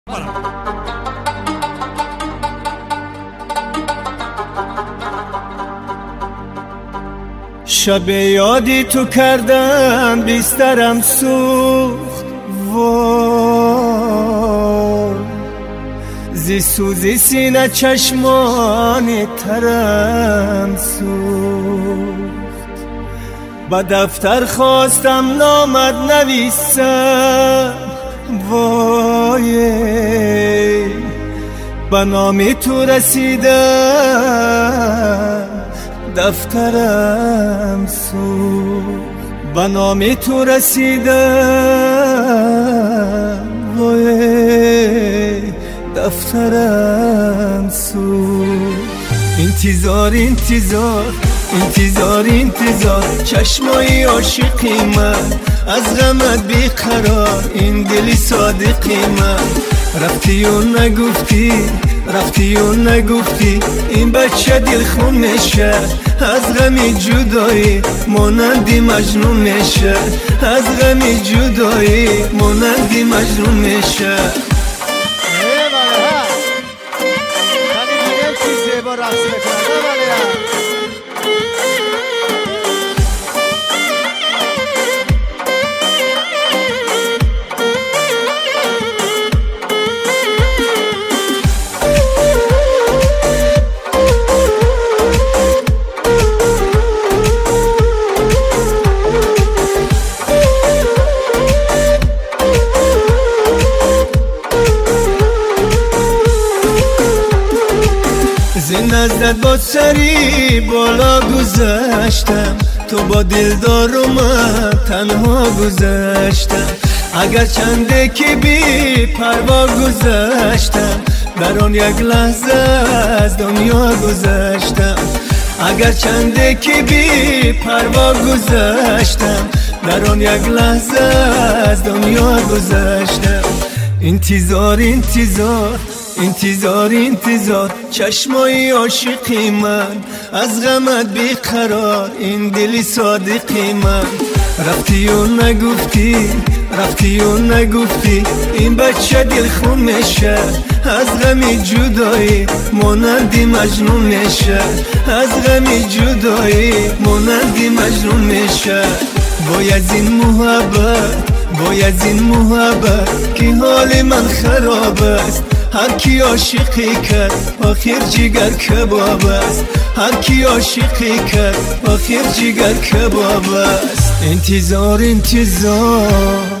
شب یادی تو کردم بیسترم سوخت وای زی سوزی سینه چشمانی ترم سوخت با دفتر خواستم نامد نویسم وای با نامی تو رسیدم دفترم سوخت با نامی تو رسیدم وای دفترم سوخت انتظار چشمای عاشقی من از غمت بیقرار این دلی صادقی من رفتی و نگفتی این بچه دل خون میشه از غمی جدایی مانندی مجنون میشه از غمی جدایی مانندی مجنون میشه نزدت با سری بالا گذشتم تو با دلدار و من تنها گذشتم اگر چنده که بی پروا گذشتم در آن یک لحظه از دنیا گذشتم اگر چنده که بی پروا گذشتم در آن یک لحظه از دنیا گذشتم انتظار چشمای عاشقی من از غمت بیقرار این دلی صادقی من رفتی و نگفتی این بچه دل خون میشه از غمی جدایی مانندی مجنون میشه از غمی جدایی مانندی مجنون میشه باید این محبت که حال من خراب است هر کی عاشقی کرد آخر جگر کباب است هر کی عاشقی کرد آخر جگر کباب است انتظار